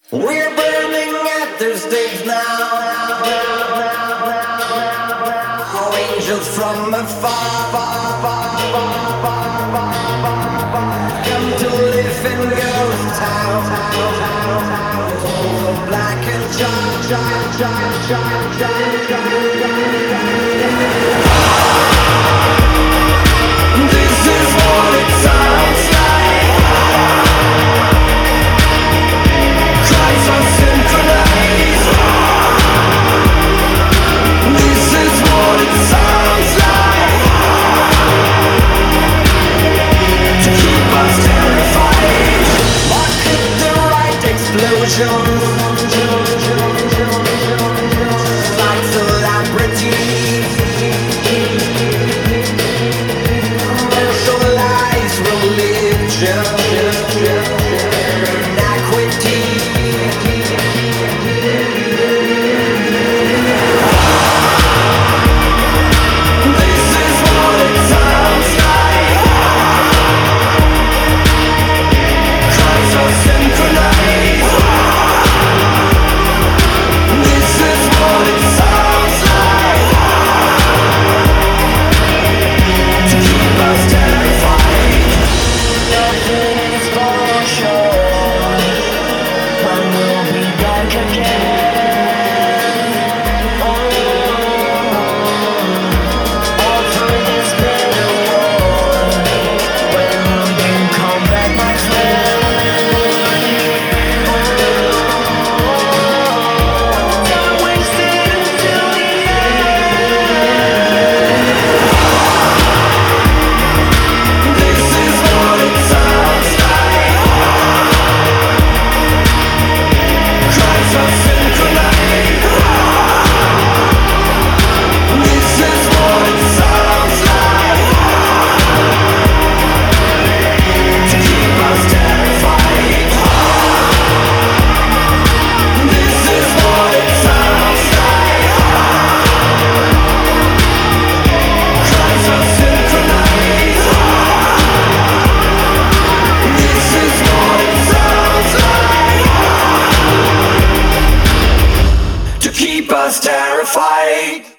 We're burning at the stakes now. Angels from afar come to live in ghost town. Black and this is what it sounds like. Cries are synchronized. This is what it sounds like. To keep us terrified. Mark hit the right explosion. Like celebrity. Commercialized religion. Equity. This is what it sounds like. Cries are synchronized. This is what it sounds like. To keep us terrified. Nothing is for sure. When we'll be back again. All through this bitter war. When will you come back, my friend? Time wasted until the end. This is what it sounds like. Cries are synchronized. This is what it sounds like. To keep us terrified. This is what it sounds like. Cries are synchronized. This is what it sounds like. To keep us terrified.